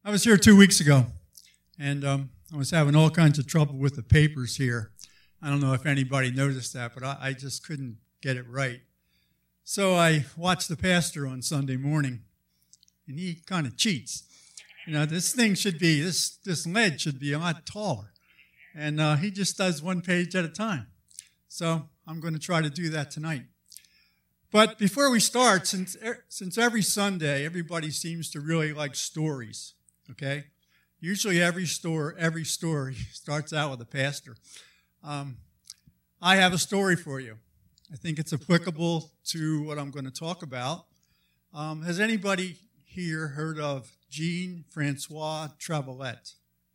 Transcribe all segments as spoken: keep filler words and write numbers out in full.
I was here two weeks ago, and um, I was having all kinds of trouble with the papers here. I don't know if anybody noticed that, but I, I just couldn't get it right. So I watched the pastor on Sunday morning, and he kind of cheats. You know, this thing should be, this, this lead should be a lot taller. And uh, he just does one page at a time. So I'm going to try to do that tonight. But before we start, since since every Sunday, everybody seems to really like stories, okay? Usually every store, every story starts out with a pastor. Um, I have a story for you. I think it's applicable to what I'm going to talk about. Um, has anybody here heard of Jean-Francois Travolette?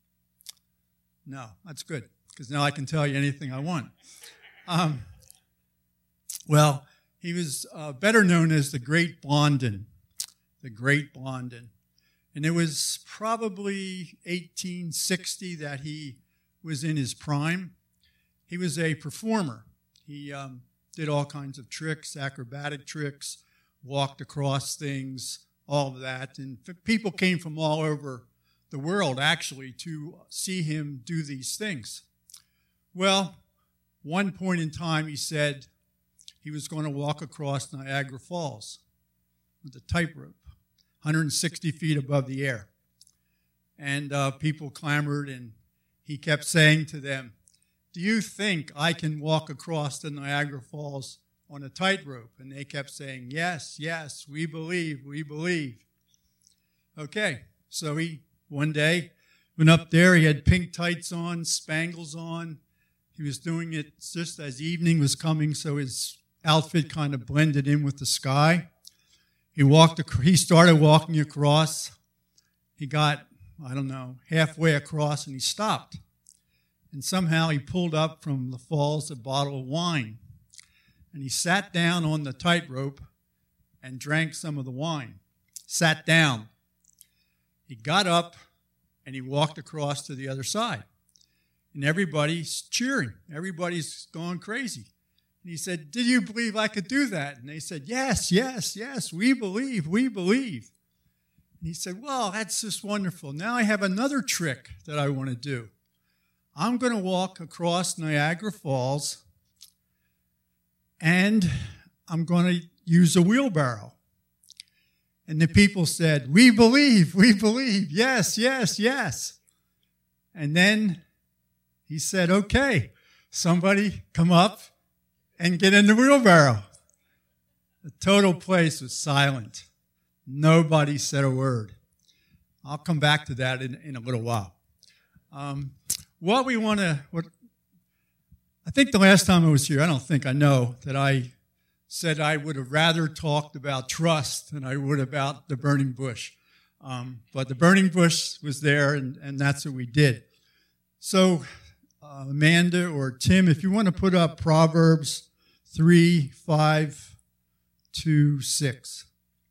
No, that's good, because now I can tell you anything I want. Um, well, he was uh, better known as the Great Blondin, the Great Blondin. And it was probably eighteen sixty that he was in his prime. He was a performer. He um, did all kinds of tricks, acrobatic tricks, walked across things, all of that. And people came from all over the world, actually, to see him do these things. Well, one point in time, he said he was going to walk across Niagara Falls with a tightrope, one hundred sixty feet above the air. And uh, people clamored, and he kept saying to them, "Do you think I can walk across the Niagara Falls on a tightrope?" And they kept saying, "Yes, yes, we believe, we believe." Okay, so he, one day, went up there. He had pink tights on, spangles on. He was doing it just as evening was coming, so his outfit kind of blended in with the sky. He walked. He started walking across. He got, I don't know, halfway across, and he stopped. And somehow he pulled up from the falls a bottle of wine. And he sat down on the tightrope and drank some of the wine. Sat down. He got up, and he walked across to the other side. And everybody's cheering. Everybody's going crazy. And he said, "Did you believe I could do that?" And they said, "Yes, yes, yes, we believe, we believe." And he said, "Well, that's just wonderful. Now I have another trick that I want to do. I'm going to walk across Niagara Falls, and I'm going to use a wheelbarrow." And the people said, "We believe, we believe, yes, yes, yes." And then he said, "Okay, somebody come up and get in the wheelbarrow." The total place was silent. Nobody said a word. I'll come back to that in, in a little while. Um, what we want to, what I think the last time I was here, I don't think I know, that I said I would have rather talked about trust than I would about the burning bush. Um, but the burning bush was there, and, and that's what we did. So uh, Amanda or Tim, if you want to put up Proverbs three, five, two, six.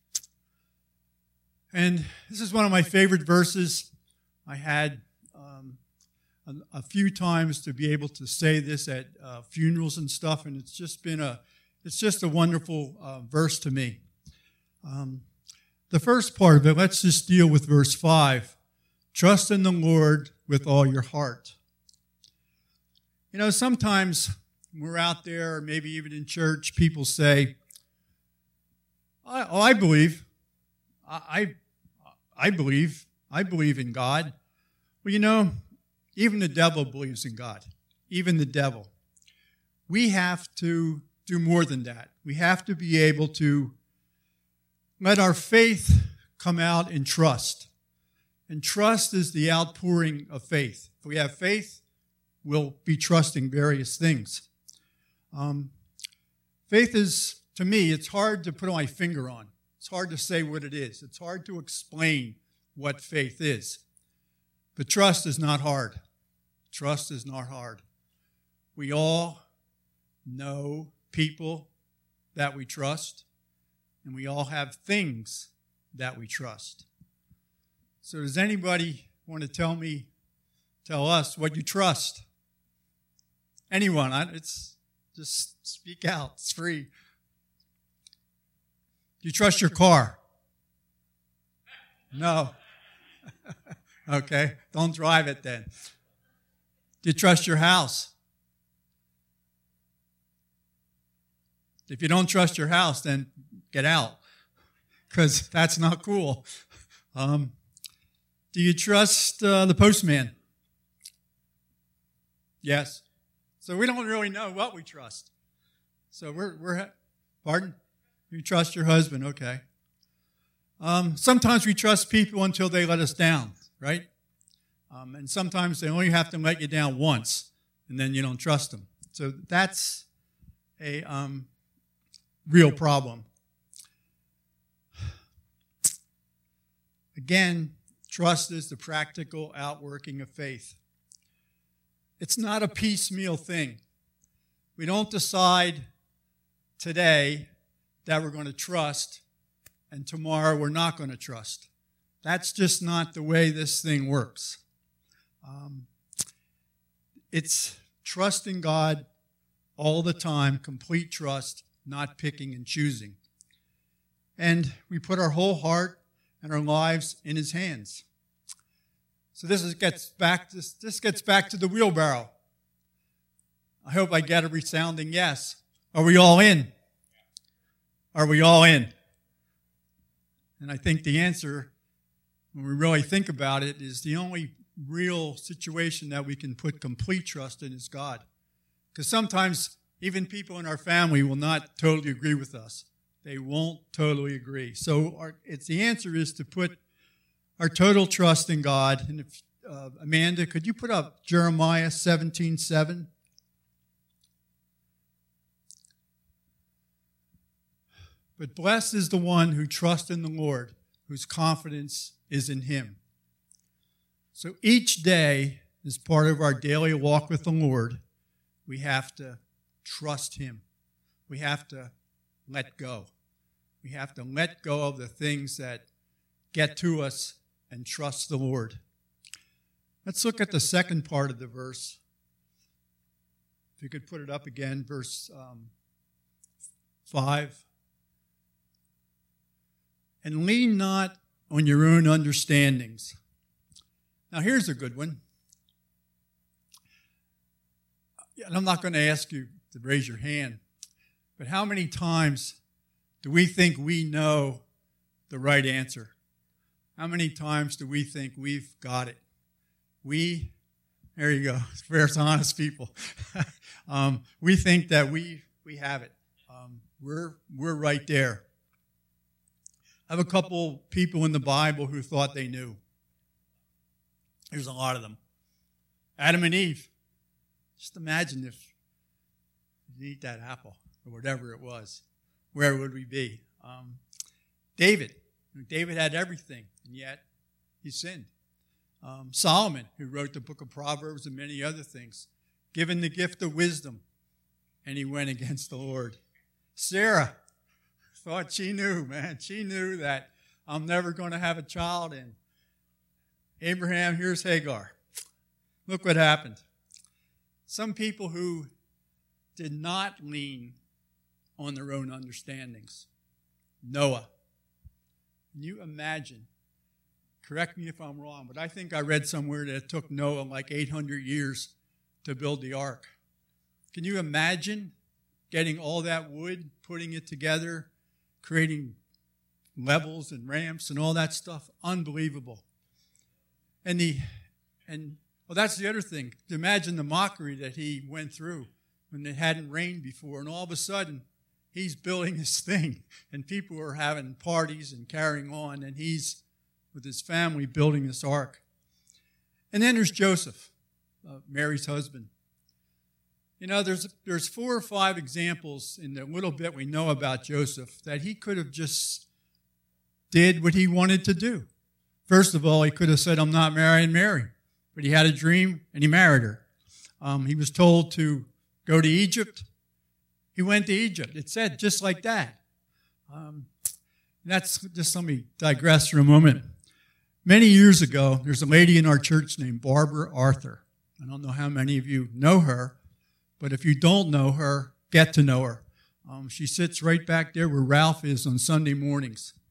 And this is one of my favorite verses. I had um, a, a few times to be able to say this at uh, funerals and stuff, and it's just been a, it's just a wonderful uh, verse to me. Um, the first part of it, let's just deal with verse five. Trust in the Lord with all your heart. You know, sometimes we're out there, or maybe even in church, people say, I, oh, I believe. I, I I believe. I believe in God. Well, you know, even the devil believes in God. Even the devil. We have to do more than that. We have to be able to let our faith come out in trust. And trust is the outpouring of faith. If we have faith, we'll be trusting various things. Um, faith is, to me, it's hard to put my finger on. It's hard to say what it is. It's hard to explain what faith is. But trust is not hard. Trust is not hard. We all know people that we trust, and we all have things that we trust. So does anybody want to tell me, tell us what you trust? Anyone? It's just speak out. It's free. Do you trust your car? No. Okay, don't drive it then. Do you trust your house? If you don't trust your house, then get out, because that's not cool. Um, do you trust uh, the postman? Yes. So we don't really know what we trust. So we're, we're pardon? You trust your husband, okay. Um, sometimes we trust people until they let us down, right? Um, and sometimes they only have to let you down once, and then you don't trust them. So that's a um, real problem. Again, trust is the practical outworking of faith. It's not a piecemeal thing. We don't decide today that we're going to trust, and tomorrow we're not going to trust. That's just not the way this thing works. Um, it's trusting God all the time, complete trust, not picking and choosing. And we put our whole heart and our lives in His hands. So this is, gets back. This, this gets back to the wheelbarrow. I hope I get a resounding yes. Are we all in? Are we all in? And I think the answer, when we really think about it, is the only real situation that we can put complete trust in is God. Because sometimes even people in our family will not totally agree with us. They won't totally agree. So our, it's the answer is to put our total trust in God. And if, uh, Amanda, could you put up Jeremiah seventeen seven? But blessed is the one who trusts in the Lord, whose confidence is in Him. So each day, as part of our daily walk with the Lord, we have to trust Him. We have to let go. We have to let go of the things that get to us and trust the Lord. Let's look at the second part of the verse. If you could put it up again, verse um, five. And lean not on your own understandings. Now here's a good one. And I'm not going to ask you to raise your hand, but how many times do we think we know the right answer? How many times do we think we've got it? We, there you go, there's honest people. um, we think that we we have it. Um, we're we're right there. I have a couple people in the Bible who thought they knew. There's a lot of them. Adam and Eve. Just imagine if you eat that apple or whatever it was. Where would we be? Um, David. David had everything, and yet he sinned. Um, Solomon, who wrote the book of Proverbs and many other things, given the gift of wisdom, and he went against the Lord. Sarah thought she knew, man. She knew that I'm never going to have a child, and Abraham, here's Hagar. Look what happened. Some people who did not lean on their own understandings. Noah. Can you imagine? Correct me if I'm wrong, but I think I read somewhere that it took Noah like eight hundred years to build the ark. Can you imagine getting all that wood, putting it together, creating levels and ramps and all that stuff? Unbelievable. And the and well, that's the other thing. To imagine the mockery that he went through when it hadn't rained before, and all of a sudden he's building this thing, and people are having parties and carrying on, and he's with his family building this ark. And then there's Joseph, uh, Mary's husband. You know, there's there's four or five examples in the little bit we know about Joseph that he could have just did what he wanted to do. First of all, he could have said, I'm not marrying Mary. But he had a dream, and he married her. Um, he was told to go to Egypt. He went to Egypt. It said just like that. Um, that's just, let me digress for a moment. Many years ago, there's a lady in our church named Barbara Arthur. I don't know how many of you know her, but if you don't know her, get to know her. Um, she sits right back there where Ralph is on Sunday mornings.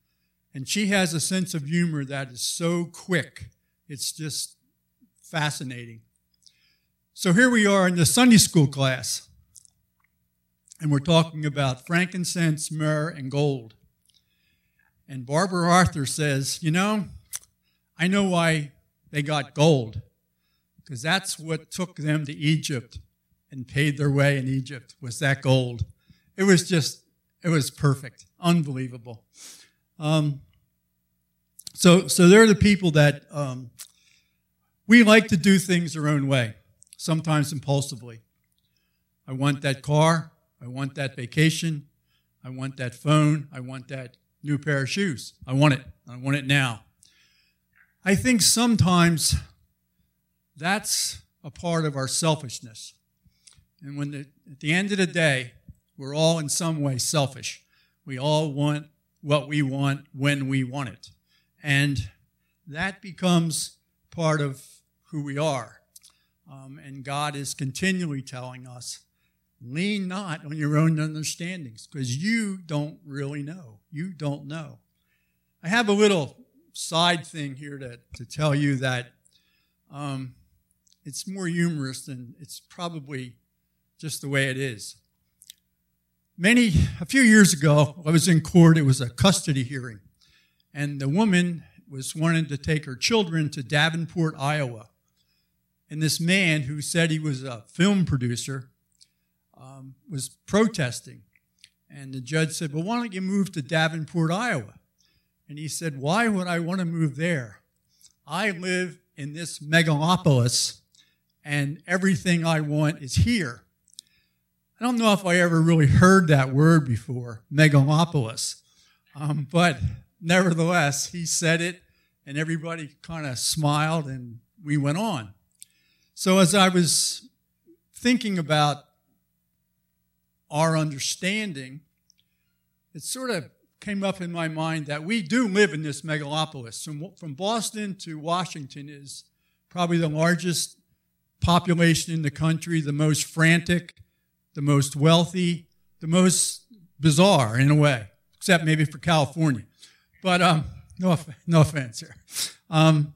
And she has a sense of humor that is so quick. It's just fascinating. So here we are in the Sunday school class, and we're talking about frankincense, myrrh, and gold. And Barbara Arthur says, you know, I know why they got gold, because that's what took them to Egypt and paid their way in Egypt, was that gold. It was just, it was perfect, unbelievable. Um, so, so they're the people that um, we like to do things our own way, sometimes impulsively. I want that car. I want that vacation. I want that phone. I want that new pair of shoes. I want it. I want it now. I think sometimes that's a part of our selfishness. And when the, at the end of the day, we're all in some way selfish. We all want what we want when we want it. And that becomes part of who we are. Um, and God is continually telling us, lean not on your own understandings, because you don't really know. You don't know. I have a little side thing here to, to tell you that um, it's more humorous than it's probably just the way it is. Many, a few years ago, I was in court. It was a custody hearing. And the woman was wanting to take her children to Davenport, Iowa. And this man, who said he was a film producer, um, was protesting. And the judge said, well, why don't you move to Davenport, Iowa? And he said, why would I want to move there? I live in this megalopolis, and everything I want is here. I don't know if I ever really heard that word before, megalopolis. Um, but nevertheless, he said it, and everybody kind of smiled, and we went on. So as I was thinking about our understanding, it sort of came up in my mind that we do live in this megalopolis. From, from Boston to Washington is probably the largest population in the country, the most frantic, the most wealthy, the most bizarre in a way, except maybe for California. But um, no, no offense here. Um,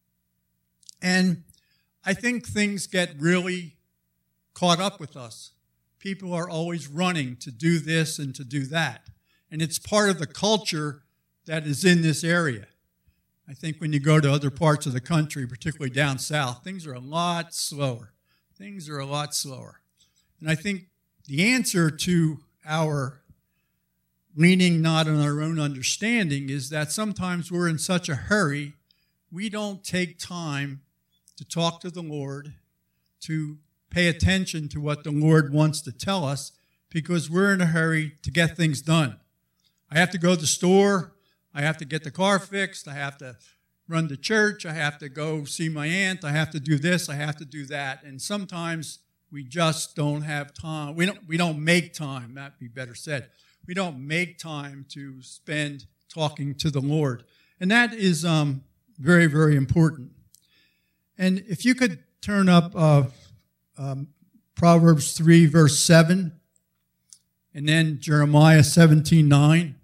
and I think things get really caught up with us. People are always running to do this and to do that. And it's part of the culture that is in this area. I think when you go to other parts of the country, particularly down south, things are a lot slower. Things are a lot slower. And I think the answer to our leaning not on our own understanding is that sometimes we're in such a hurry, we don't take time to talk to the Lord, to pay attention to what the Lord wants to tell us, because we're in a hurry to get things done. I have to go to the store. I have to get the car fixed. I have to run to church. I have to go see my aunt. I have to do this. I have to do that. And sometimes we just don't have time. We don't, we don't make time, that'd be better said. We don't make time to spend talking to the Lord. And that is um, very, very important. And if you could turn up uh, um, Proverbs three, verse seven, and then Jeremiah seventeen nine.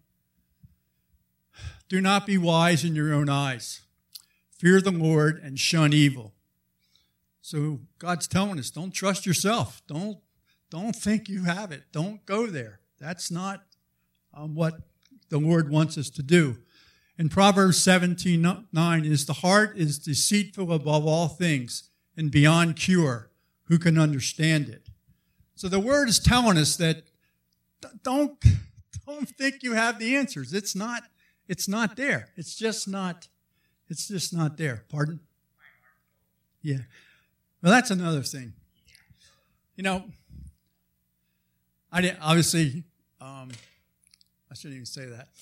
Do not be wise in your own eyes. Fear the Lord and shun evil. So God's telling us, don't trust yourself. Don't, don't think you have it. Don't go there. That's not um, what the Lord wants us to do. And Proverbs seventeen nine is, the heart is deceitful above all things and beyond cure. Who can understand it? So the word is telling us that don't, don't think you have the answers. It's not, it's not there. It's just not, it's just not there. Pardon? Yeah. Well, that's another thing. You know, I didn't, obviously, um, I shouldn't even say that.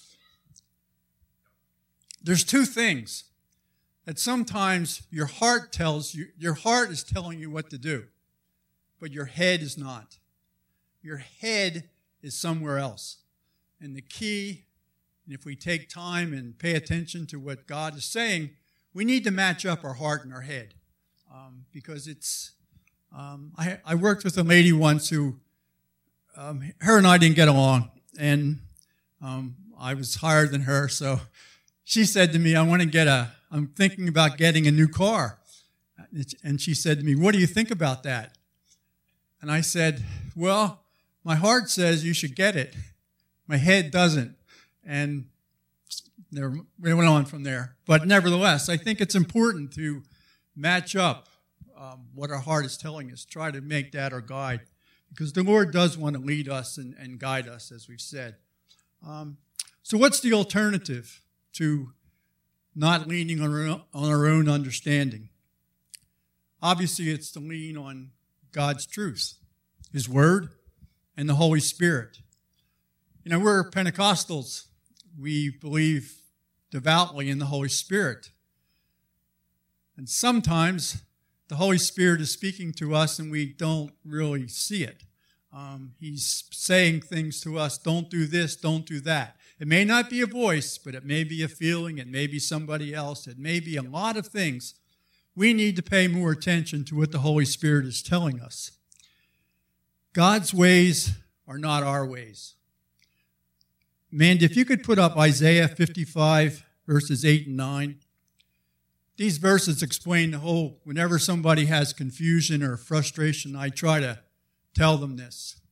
There's two things that sometimes your heart tells you, your heart is telling you what to do, but your head is not. Your head is somewhere else. And the key, and if we take time and pay attention to what God is saying, we need to match up our heart and our head. Um, because it's, um, I, I worked with a lady once who, um, her and I didn't get along. And um, I was higher than her, so she said to me, I want to get a, I'm thinking about getting a new car. And she said to me, what do you think about that? And I said, well, my heart says you should get it. My head doesn't. And there, we went on from there. But nevertheless, I think it's important to match up um, what our heart is telling us. Try to make that our guide. Because the Lord does want to lead us and, and guide us, as we've said. Um, so what's the alternative to not leaning on our, own, on our own understanding? Obviously, it's to lean on God's truth, His Word, and the Holy Spirit. You know, we're Pentecostals. We believe devoutly in the Holy Spirit. And sometimes the Holy Spirit is speaking to us and we don't really see it. Um, he's saying things to us, don't do this, don't do that. It may not be a voice, but it may be a feeling, it may be somebody else, it may be a lot of things. We need to pay more attention to what the Holy Spirit is telling us. God's ways are not our ways. Mandy, if you could put up Isaiah fifty-five, verses eight and nine. These verses explain the whole, whenever somebody has confusion or frustration, I try to tell them this.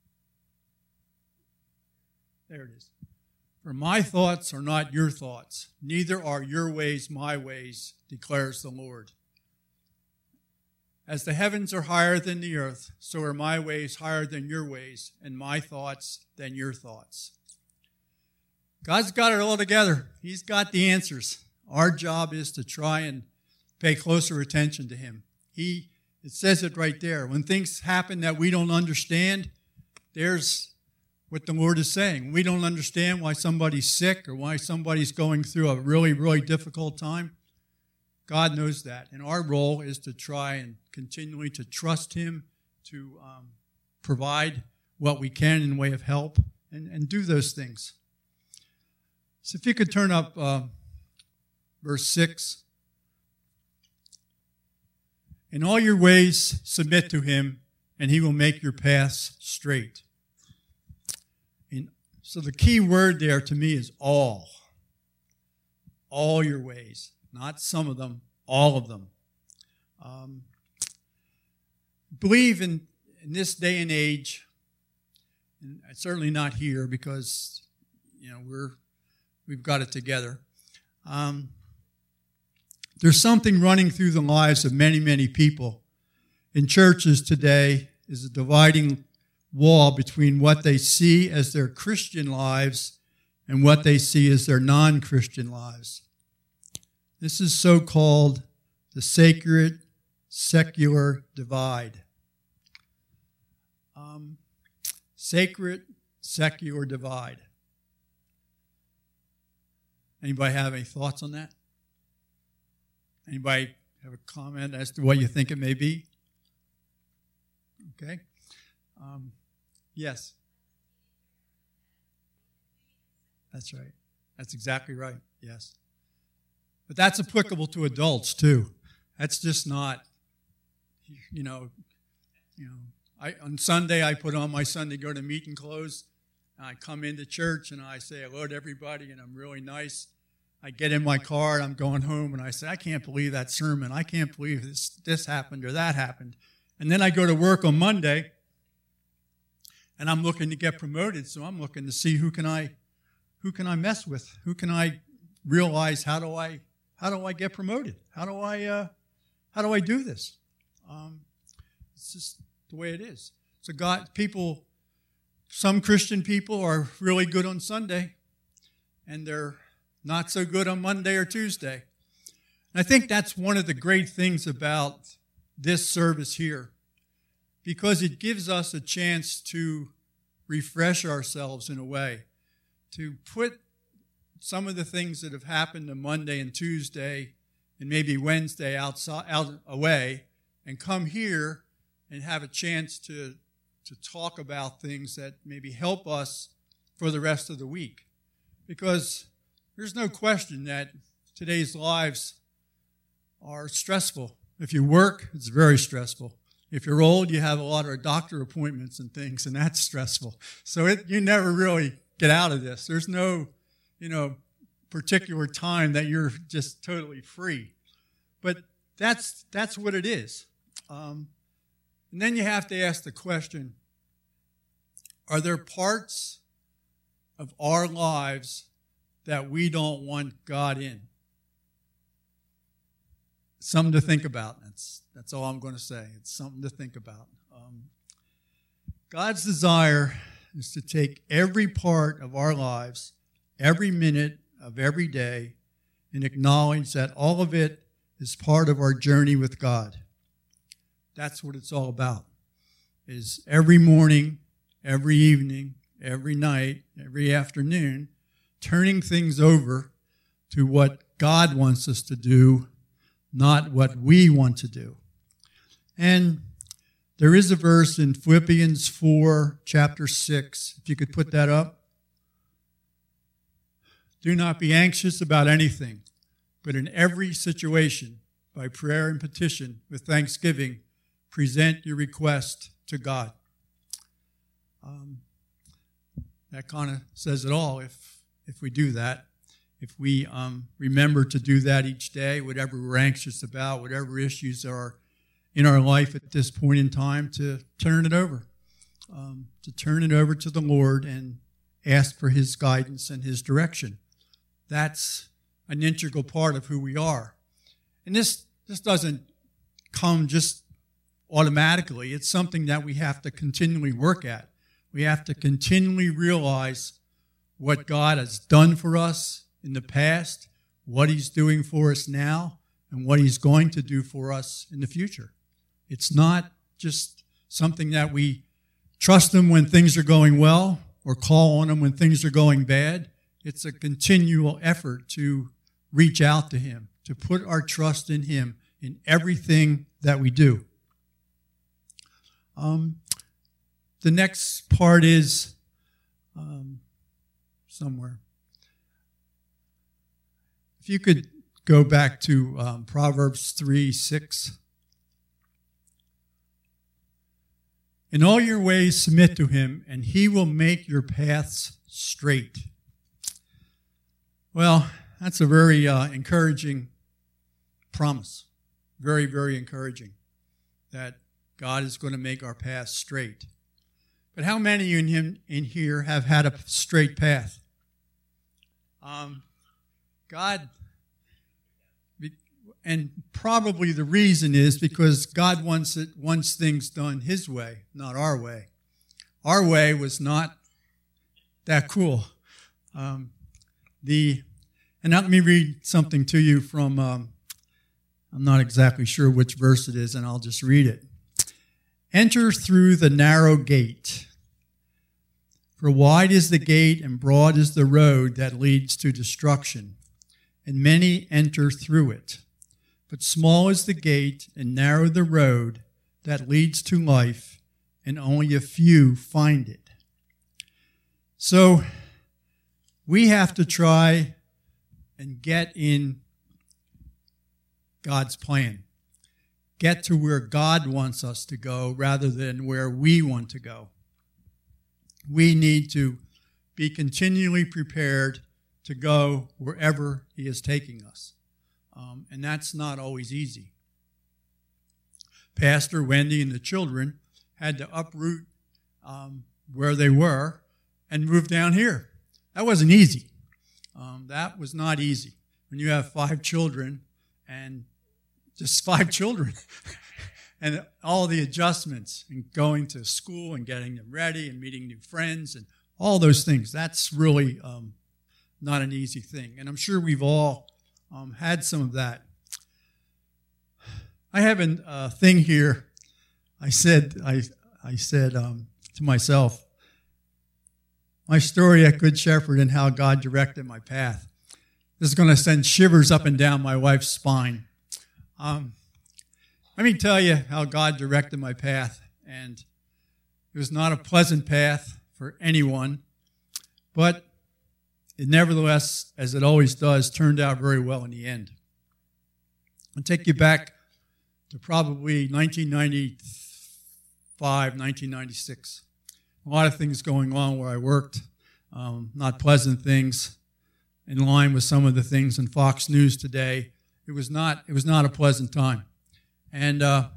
There it is. For my thoughts are not your thoughts, neither are your ways my ways, declares the Lord. As the heavens are higher than the earth, so are my ways higher than your ways, and my thoughts than your thoughts. God's got it all together. He's got the answers. Our job is to try and pay closer attention to Him. He, it says it right there. When things happen that we don't understand, there's what the Lord is saying. We don't understand why somebody's sick or why somebody's going through a really, really difficult time. God knows that. And our role is to try and continually to trust Him, to um, provide what we can in way of help, and, and do those things. So if you could turn up uh, verse six. In all your ways submit to Him, and He will make your paths straight. And so the key word there to me is all. All your ways. Not some of them, all of them. Um, believe in, in this day and age, and certainly not here because, you know, we're, we've got it together. Um, there's something running through the lives of many, many people. In churches today is a dividing wall between what they see as their Christian lives and what they see as their non-Christian lives. This is so-called the sacred, secular divide. Um, sacred, secular divide. Anybody have any thoughts on that? Anybody have a comment as to what you think it may be? Okay. Um, yes. That's right. That's exactly right. Yes. But that's applicable to adults too. That's just not, you know, you know. I on Sunday I put on my Sunday go to meeting clothes. And I come into church and I say hello to everybody and I'm really nice. I get in my car and I'm going home and I say, I can't believe that sermon. I can't believe this this happened or that happened. And then I go to work on Monday and I'm looking to get promoted, so I'm looking to see who can I who can I mess with? Who can I realize how do I how do I get promoted? How do I uh, how do I do this? Um, it's just the way it is. So God, people, some Christian people are really good on Sunday, and they're not so good on Monday or Tuesday. And I think that's one of the great things about this service here, because it gives us a chance to refresh ourselves in a way, to put some of the things that have happened on Monday and Tuesday and maybe Wednesday outside, out away, and come here and have a chance to, to talk about things that maybe help us for the rest of the week. Because there's no question that today's lives are stressful. If you work, it's very stressful. If you're old, you have a lot of doctor appointments and things, and that's stressful. So it, you never really get out of this. There's no, you know, particular time that you're just totally free. But that's that's what it is. Um, and then you have to ask the question, are there parts of our lives that we don't want God in? Something to think about. That's, that's all I'm going to say. It's something to think about. Um, God's desire is to take every part of our lives, every minute of every day, and acknowledge that all of it is part of our journey with God. That's what it's all about. Is every morning, every evening, every night, every afternoon, turning things over to what God wants us to do, not what we want to do. And there is a verse in Philippians four, chapter six, if you could put that up. Do not be anxious about anything, but in every situation, by prayer and petition, with thanksgiving, present your request to God. Um, that kind of says it all if, if we do that. If we um, remember to do that each day, whatever we're anxious about, whatever issues are in our life at this point in time, to turn it over, um, to turn it over to the Lord and ask for His guidance and His direction. That's an integral part of who we are. And this, this doesn't come just automatically. It's something that we have to continually work at. We have to continually realize what God has done for us in the past, what He's doing for us now, and what He's going to do for us in the future. It's not just something that we trust Him when things are going well or call on Him when things are going bad. It's a continual effort to reach out to Him, to put our trust in Him in everything that we do. Um, the next part is um, somewhere. If you could go back to um, Proverbs three six. In all your ways submit to Him, and He will make your paths straight. Well, that's a very uh, encouraging promise. Very, very encouraging that God is going to make our paths straight. But how many in him in here have had a straight path? Um, God, and probably the reason is because God wants it, wants things done His way, not our way. Our way was not that cool. Um, the and let me read something to you from. Um, I'm not exactly sure which verse it is, and I'll just read it. Enter through the narrow gate. For wide is the gate and broad is the road that leads to destruction, and many enter through it. But small is the gate and narrow the road that leads to life, and only a few find it. So we have to try and get in God's plan. Get to where God wants us to go rather than where we want to go. We need to be continually prepared to go wherever He is taking us. Um, and that's not always easy. Pastor Wendy and the children had to uproot um, where they were and move down here. That wasn't easy. Um, that was not easy. When you have five children and just five children and all the adjustments and going to school and getting them ready and meeting new friends and all those things, that's really um, not an easy thing. And I'm sure we've all um, had some of that. I have a uh, thing here. I said, I, I said um, to myself, my story at Good Shepherd and how God directed my path. This is going to send shivers up and down my wife's spine. Um, let me tell you how God directed my path. And it was not a pleasant path for anyone, but it nevertheless, as it always does, turned out very well in the end. I'll take you back to probably nineteen ninety-five, nineteen ninety-six. A lot of things going on where I worked, um, not pleasant things. in line with some of the things in Fox News today. It was not, it was not a pleasant time. And uh,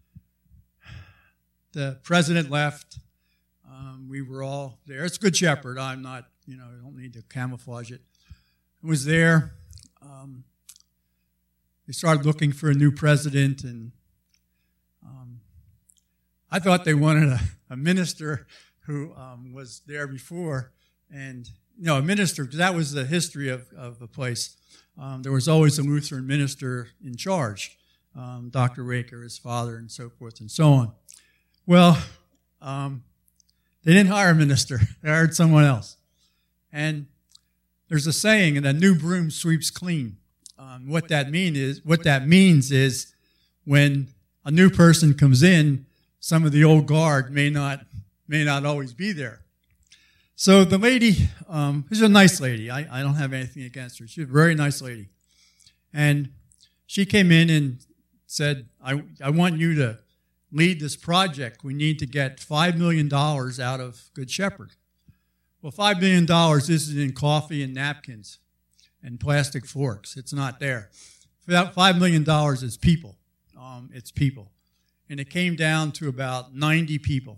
the president left. Um, we were all there. It's Good Shepherd. I'm not, you know, I don't need to camouflage it. I was there. Um, they started looking for a new president, and um, I thought they wanted a, a minister who um, was there before, and you know, a minister, because that was the history of, of the place. Um, there was always a Lutheran minister in charge, um, Doctor Raker, his father, and so forth and so on. Well, um, they didn't hire a minister. They hired someone else. And there's a saying, and a new broom sweeps clean. Um, what that mean is, what that means is when a new person comes in, some of the old guard may not may not always be there. So the lady, um, she's a nice lady. I, I don't have anything against her. She's a very nice lady. And she came in and said, I, I want you to lead this project. We need to get five million dollars out of Good Shepherd. Well, five million dollars isn't in coffee and napkins and plastic forks. It's not there. That five million dollars is people. Um, it's people. And it came down to about ninety people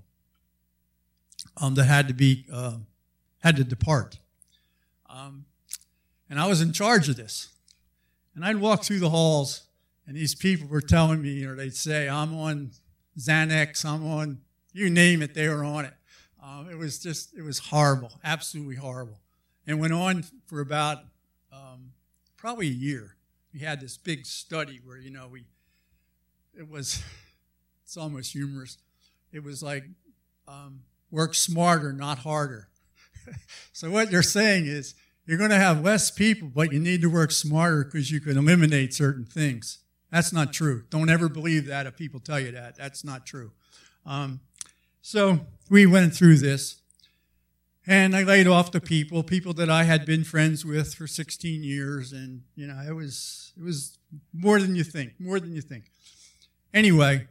um, that had to be uh, had to depart. Um, and I was in charge of this. And I'd walk through the halls, and these people were telling me, you know, they'd say, I'm on Xanax, I'm on, you name it, they were on it. Um, it was just, it was horrible, absolutely horrible. And went on for about um, probably a year. We had this big study where, you know, we, it was, it's almost humorous. It was like, um, work smarter, not harder. So what you're saying is, you're going to have less people, but you need to work smarter because you can eliminate certain things. That's not true. Don't ever believe that if people tell you that. That's not true. Um, so we went through this, and I laid off the people, people that I had been friends with for sixteen years, and you know, it was it was more than you think, more than you think. Anyway,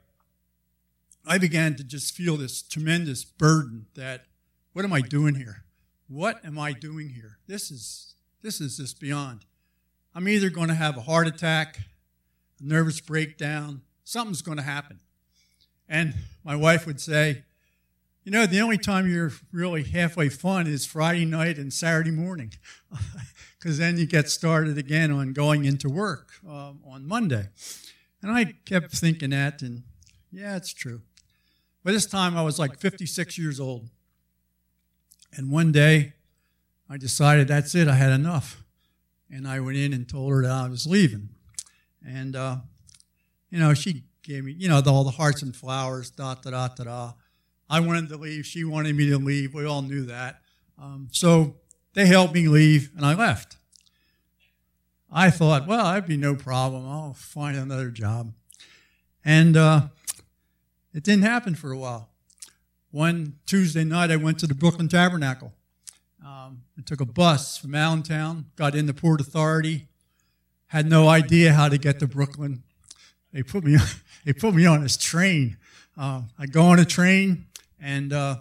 I began to just feel this tremendous burden that, what am I doing here? What am I doing here? This is this is just beyond. I'm either going to have a heart attack, a nervous breakdown, something's going to happen. And my wife would say, you know, the only time you're really halfway fun is Friday night and Saturday morning, because then you get started again on going into work um, on Monday. And I kept thinking that, and yeah, it's true. By this time, I was like fifty-six years old. And one day, I decided that's it, I had enough. And I went in and told her that I was leaving. And, uh, you know, she gave me, you know, the, all the hearts and flowers, da, da, da, da, da. I wanted to leave. She wanted me to leave. We all knew that. Um, so they helped me leave, and I left. I thought, well, that'd be no problem. I'll find another job. And uh, it didn't happen for a while. One Tuesday night, I went to the Brooklyn Tabernacle. Um, I took a bus from Allentown, got into Port Authority, had no idea how to get to Brooklyn. They put me on, they put me on this train. Uh, I go on a train, and uh,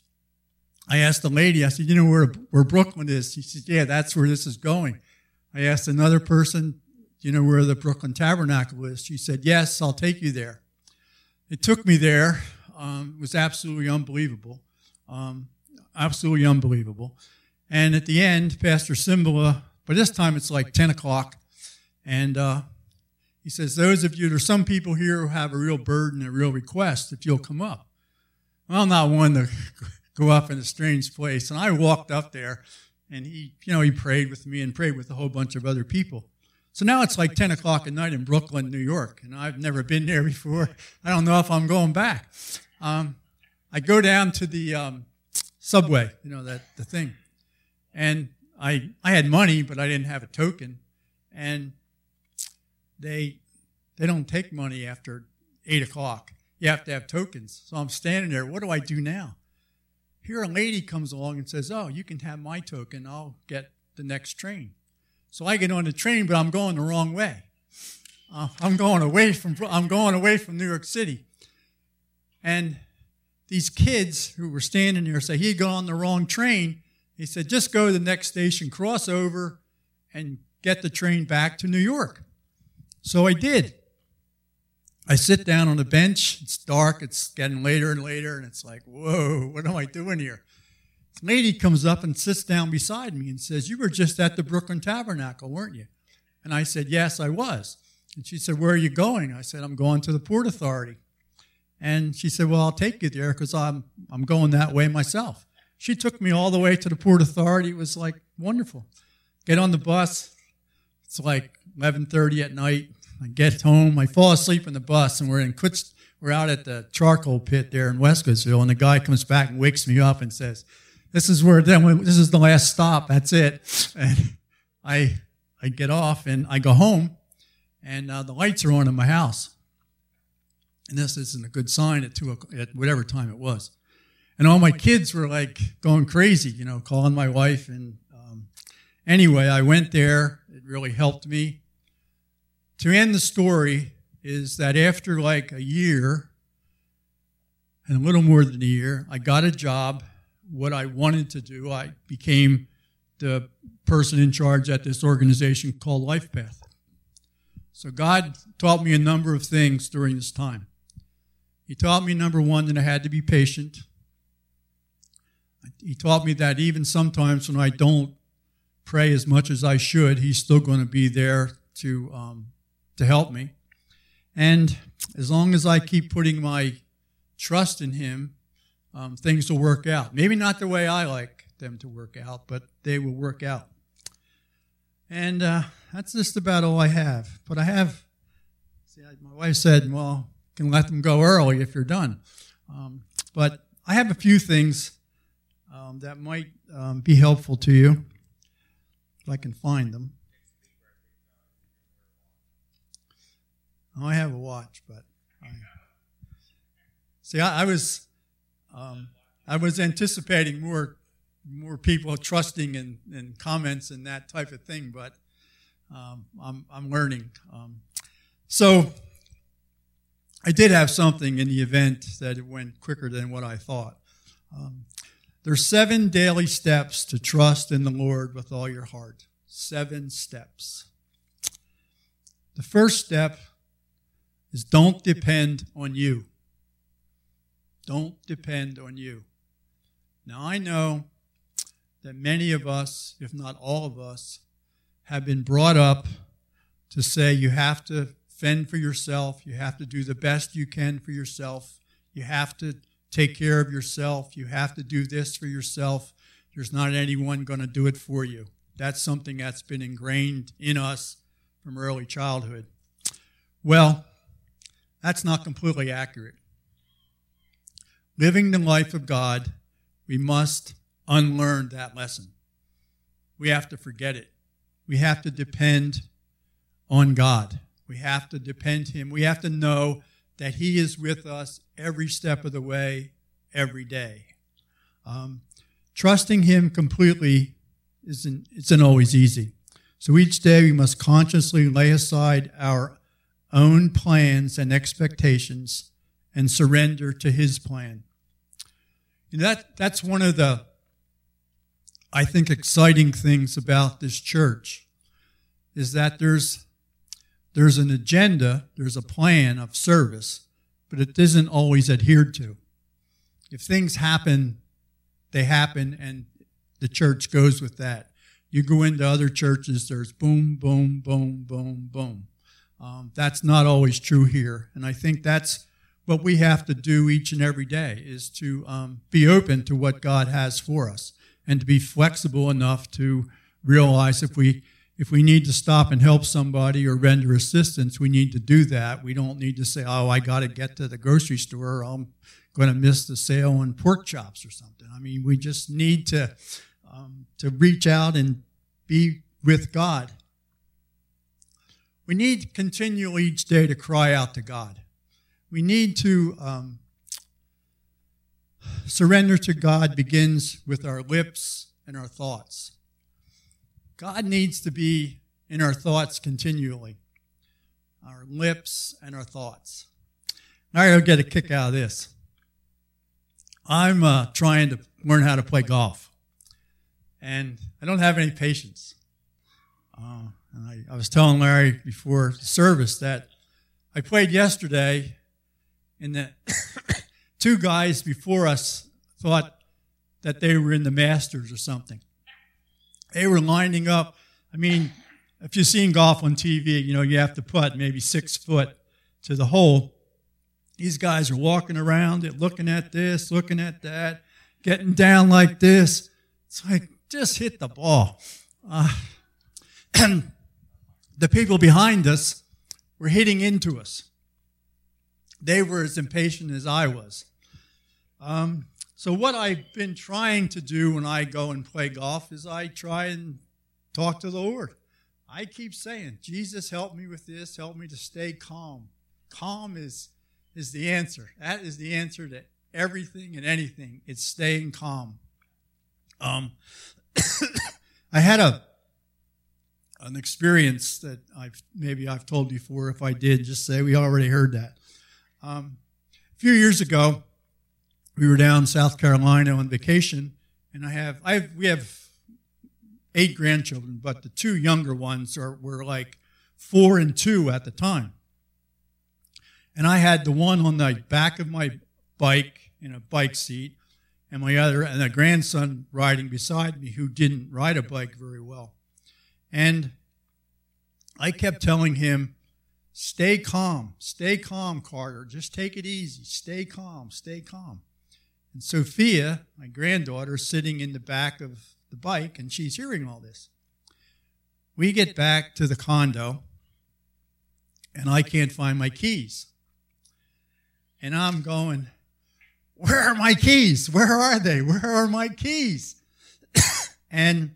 I asked the lady, I said, you know where, where Brooklyn is? She said, yeah, that's where this is going. I asked another person, you know where the Brooklyn Tabernacle is? She said, yes, I'll take you there. It took me there. Um, it was absolutely unbelievable, um, absolutely unbelievable. And at the end, Pastor Cymbala, by this time it's like ten o'clock, and uh, he says, those of you, there's some people here who have a real burden, a real request, if you'll come up. Well, I'm not one to go up in a strange place. And I walked up there, and he, you know, he prayed with me and prayed with a whole bunch of other people. So now it's like ten o'clock at night in Brooklyn, New York, and I've never been there before. I don't know if I'm going back. Um, I go down to the um, subway, you know, that the thing. And I I had money, but I didn't have a token. And they they don't take money after eight o'clock. You have to have tokens. So I'm standing there. What do I do now? Here a lady comes along and says, oh, you can have my token. I'll get the next train. So I get on the train, but I'm going the wrong way. Uh, I'm going away from I'm going away from New York City. And these kids who were standing there say, he got on the wrong train. He said, just go to the next station, cross over, and get the train back to New York. So I did. I sit down on the bench. It's dark. It's getting later and later, and it's like, whoa, what am I doing here? This lady comes up and sits down beside me and says, you were just at the Brooklyn Tabernacle, weren't you? And I said, yes, I was. And she said, where are you going? I said, I'm going to the Port Authority. And she said, well, I'll take you there because I'm, I'm going that way myself. She took me all the way to the Port Authority. It was like wonderful. Get on the bus. It's like eleven thirty at night. I get home. I fall asleep in the bus, and we're in Quits, we're out at the charcoal pit there in Westcottsville, and the guy comes back and wakes me up and says, "This is where then this is the last stop. That's it." And I I get off and I go home, and uh, the lights are on in my house, and this isn't a good sign at two at whatever time it was, and all my kids were like going crazy, you know, calling my wife, and um, anyway, I went there. It really helped me. To end the story is that after like a year, and a little more than a year, I got a job, what I wanted to do. I became the person in charge at this organization called LifePath. So God taught me a number of things during this time. He taught me, number one, that I had to be patient. He taught me that even sometimes when I don't pray as much as I should, he's still going to be there to um, to help me. And as long as I keep putting my trust in him, um, things will work out. Maybe not the way I like them to work out, but they will work out. And uh, that's just about all I have. But I have, see, my wife said, well, you can let them go early if you're done. Um, but I have a few things um, that might um, be helpful to you, if I can find them. Oh, I have a watch, but I, see, I, I was um, I was anticipating more more people trusting in, in comments and that type of thing, but um, I'm I'm learning. Um, so I did have something in the event that it went quicker than what I thought. Um, there's seven daily steps to trust in the Lord with all your heart. Seven steps. The first step is don't depend on you. Don't depend on you. Now, I know that many of us, if not all of us, have been brought up to say you have to fend for yourself, you have to do the best you can for yourself, you have to take care of yourself, you have to do this for yourself. There's not anyone going to do it for you. That's something that's been ingrained in us from early childhood. Well, that's not completely accurate. Living the life of God, we must unlearn that lesson. We have to forget it. We have to depend on God. We have to depend him. We have to know that he is with us every step of the way, every day. Um, trusting him completely isn't, isn't always easy. So each day we must consciously lay aside our own plans and expectations and surrender to his plan. And that that's one of the, I think, exciting things about this church is that there's there's an agenda, there's a plan of service, but it isn't always adhered to. If things happen, they happen, and the church goes with that. You go into other churches, there's boom, boom, boom, boom, boom. Um, that's not always true here, and I think that's what we have to do each and every day is to um, be open to what God has for us and to be flexible enough to realize if we if we need to stop and help somebody or render assistance, we need to do that. We don't need to say, oh, I got to get to the grocery store, or I'm going to miss the sale on pork chops or something. I mean, we just need to um, to reach out and be with God. We need continually each day to cry out to God. We need to um, surrender to God begins with our lips and our thoughts. God needs to be in our thoughts continually, our lips and our thoughts. Now I'll get a kick out of this. I'm uh, trying to learn how to play golf, and I don't have any patience. Uh, and I, I was telling Larry before the service that I played yesterday, and that two guys before us thought that they were in the Masters or something. They were lining up. I mean, if you've seen golf on T V, you know, you have to putt maybe six foot to the hole. These guys are walking around it, looking at this, looking at that, getting down like this. It's like, just hit the ball. Uh, and the people behind us were hitting into us. They were as impatient as I was. Um, so what I've been trying to do when I go and play golf is I try and talk to the Lord. I keep saying, Jesus, help me with this. Help me to stay calm. Calm is, is the answer. That is the answer to everything and anything. It's staying calm. Um, I had a an experience that I've maybe I've told before. If I did, just say we already heard that. Um, a few years ago, we were down in South Carolina on vacation, and I have I have, we have eight grandchildren, but the two younger ones are were like four and two at the time. And I had the one on the back of my bike in a bike seat, and my other and a grandson riding beside me who didn't ride a bike very well. And I kept telling him, stay calm, stay calm, Carter. Just take it easy. Stay calm, stay calm. And Sophia, my granddaughter, is sitting in the back of the bike, and she's hearing all this. We get back to the condo, and I can't find my keys. And I'm going, where are my keys? Where are they? Where are my keys? And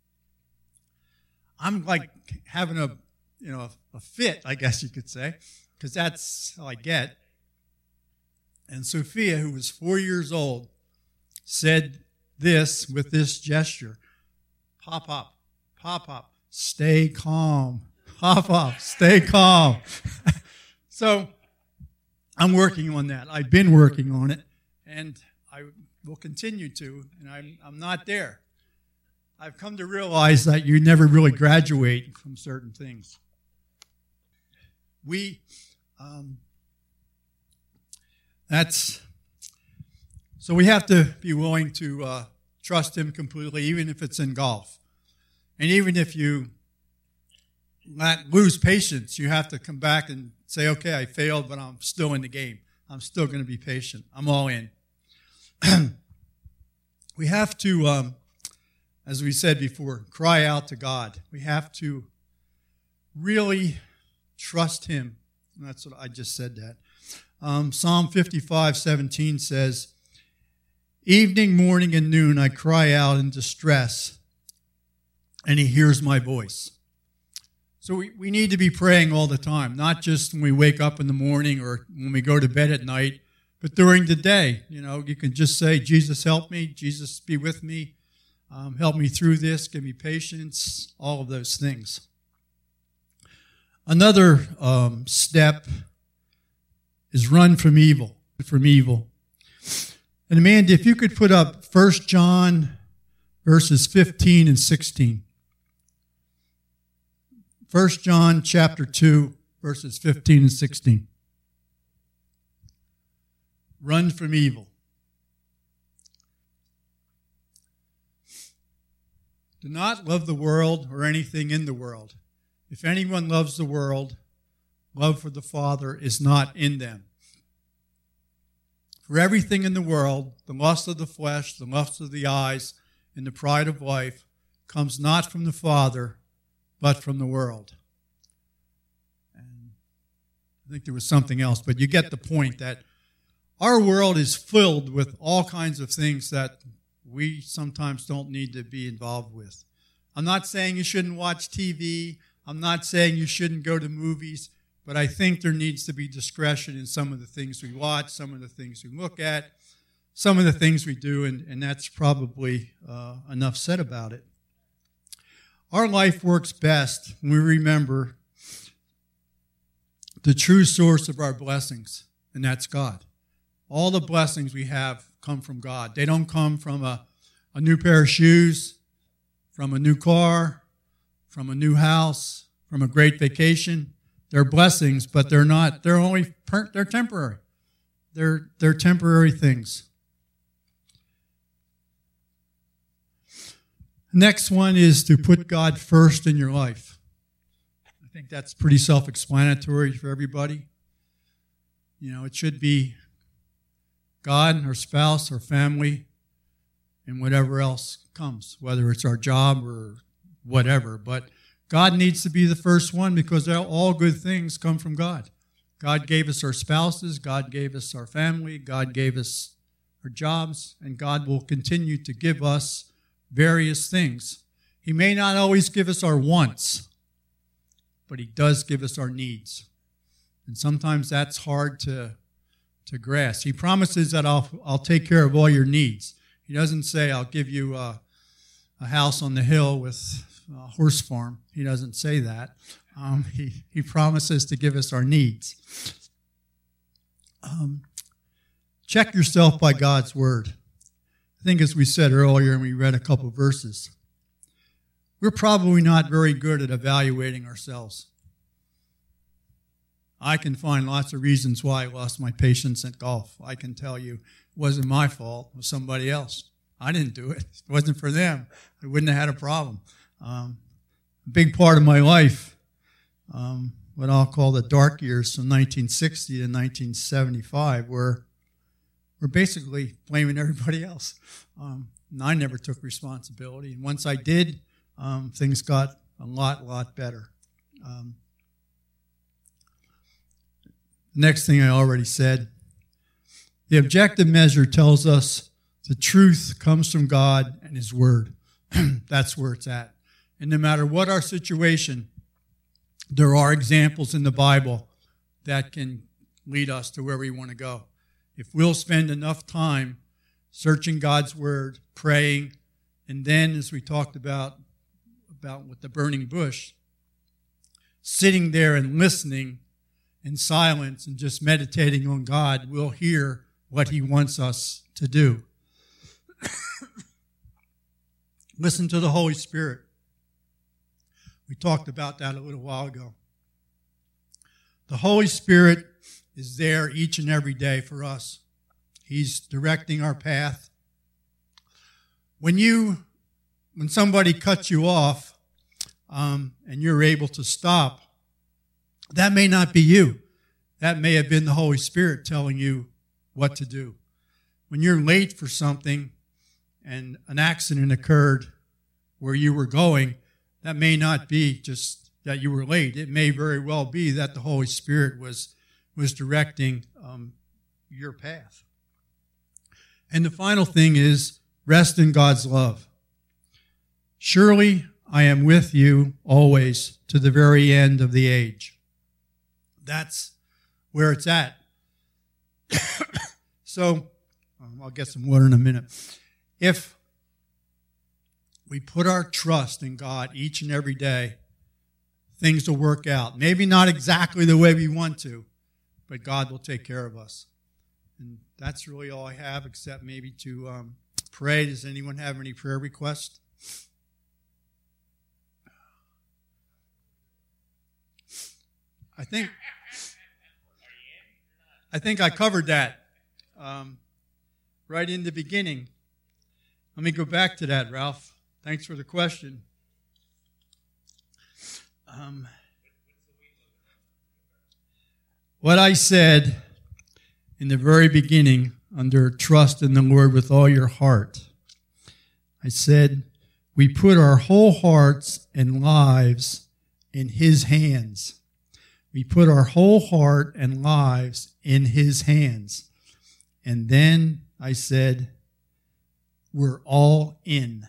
I'm like having a, you know, a fit, I guess you could say, because that's how I get. And Sophia, who was four years old, said this with this gesture: Pop up, pop up, stay calm. Pop up, stay calm. So I'm working on that. I've been working on it, and I will continue to, and I'm, I'm not there. I've come to realize that you never really graduate from certain things. We, um, that's, so we have to be willing to uh, trust Him completely, even if it's in golf. And even if you not lose patience, you have to come back and say, okay, I failed, but I'm still in the game. I'm still going to be patient. I'm all in. We have to, um, as we said before, cry out to God. We have to really trust Him. And that's what I just said that. Um, Psalm fifty-five seventeen says, evening, morning, and noon I cry out in distress, and He hears my voice. So we, we need to be praying all the time, not just when we wake up in the morning or when we go to bed at night, but during the day. You know, you can just say, Jesus, help me. Jesus, be with me. Um, help me through this. Give me patience. All of those things. Another um, step is run from evil. From evil. And Amanda, if you could put up First John verses fifteen and sixteen. First John chapter two, verses fifteen and sixteen. Run from evil. Do not love the world or anything in the world. If anyone loves the world, love for the Father is not in them. For everything in the world, the lust of the flesh, the lust of the eyes, and the pride of life, comes not from the Father, but from the world. And I think there was something else, but you get the point that our world is filled with all kinds of things that we sometimes don't need to be involved with. I'm not saying you shouldn't watch T V. I'm not saying you shouldn't go to movies, but I think there needs to be discretion in some of the things we watch, some of the things we look at, some of the things we do, and, and that's probably uh, enough said about it. Our life works best when we remember the true source of our blessings, and that's God. All the blessings we have come from God. They don't come from a, a new pair of shoes, from a new car, from a new house, from a great vacation. They're blessings, but they're not, they're only, per, they're temporary. They're, they're temporary things. Next one is to put God first in your life. I think that's pretty self-explanatory for everybody. You know, it should be God, our spouse, our family, and whatever else comes, whether it's our job or whatever. But God needs to be the first one because all good things come from God. God gave us our spouses, God gave us our family, God gave us our jobs, and God will continue to give us various things. He may not always give us our wants, but he does give us our needs. And sometimes that's hard to, to grasp. He promises that I'll, I'll take care of all your needs. He doesn't say, I'll give you a, a house on the hill with a horse farm. He doesn't say that. Um, he, he promises to give us our needs. Um, check yourself by God's word. I think as we said earlier, and we read a couple verses, we're probably not very good at evaluating ourselves. I can find lots of reasons why I lost my patience at golf. I can tell you it wasn't my fault. It was somebody else. I didn't do it. If it wasn't for them, I wouldn't have had a problem. Um, a big part of my life, um, what I'll call the dark years from nineteen sixty to nineteen seventy-five, were, were basically blaming everybody else. Um, and I never took responsibility. And once I did, um, things got a lot, lot better. Um, Next thing I already said, the objective measure tells us the truth comes from God and his word. That's where it's at. And no matter what our situation, there are examples in the Bible that can lead us to where we want to go. If we'll spend enough time searching God's word, praying, and then, as we talked about, about with the burning bush, sitting there and listening in silence and just meditating on God, we'll hear what he wants us to do. Listen to the Holy Spirit. We talked about that a little while ago. The Holy Spirit is there each and every day for us. He's directing our path. When you, when somebody cuts you off, um, and you're able to stop, that may not be you. That may have been the Holy Spirit telling you what to do. When you're late for something and an accident occurred where you were going, that may not be just that you were late. It may very well be that the Holy Spirit was, was directing um, your path. And the final thing is rest in God's love. Surely I am with you always to the very end of the age. That's where it's at. So, um, I'll get some water in a minute. If we put our trust in God each and every day, things will work out. Maybe not exactly the way we want to, but God will take care of us. And that's really all I have, except maybe to um, pray. Does anyone have any prayer requests? I think... I think I covered that um, right in the beginning. Let me go back to that, Ralph. Thanks for the question. Um, what I said in the very beginning under trust in the Lord with all your heart, I said, we put our whole hearts and lives in his hands. We put our whole heart and lives in his hands. And then I said, we're all in.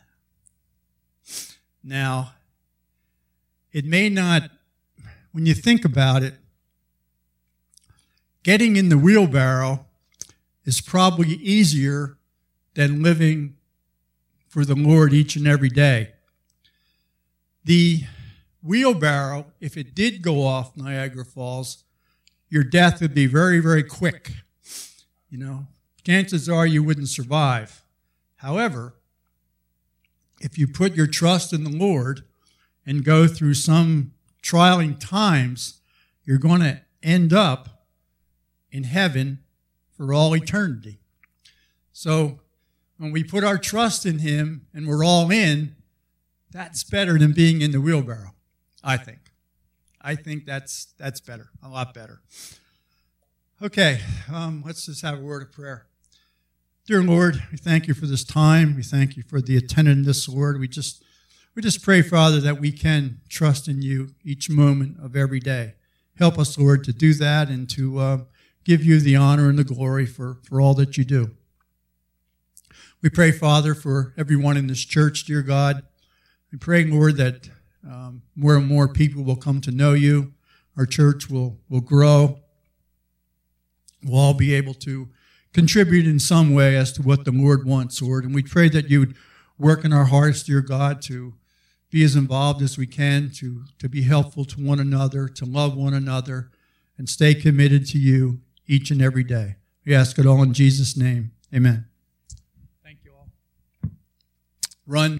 Now, it may not, when you think about it, getting in the wheelbarrow is probably easier than living for the Lord each and every day. The wheelbarrow, if it did go off Niagara Falls, your death would be very, very quick. You know, chances are you wouldn't survive. However, if you put your trust in the Lord and go through some trialing times, you're going to end up in heaven for all eternity. So when we put our trust in him and we're all in, that's better than being in the wheelbarrow, I think. I think that's that's better, a lot better. Okay, um, let's just have a word of prayer. Dear Lord, we thank you for this time. We thank you for the attentiveness, Lord. We just we just pray, Father, that we can trust in you each moment of every day. Help us, Lord, to do that and to uh, give you the honor and the glory for, for all that you do. We pray, Father, for everyone in this church, dear God. We pray, Lord, that um, more and more people will come to know you. Our church will, will grow. We'll all be able to contribute in some way as to what the Lord wants, Lord. And we pray that you would work in our hearts, dear God, to be as involved as we can, to, to be helpful to one another, to love one another, and stay committed to you each and every day. We ask it all in Jesus' name. Amen. Thank you all. Run.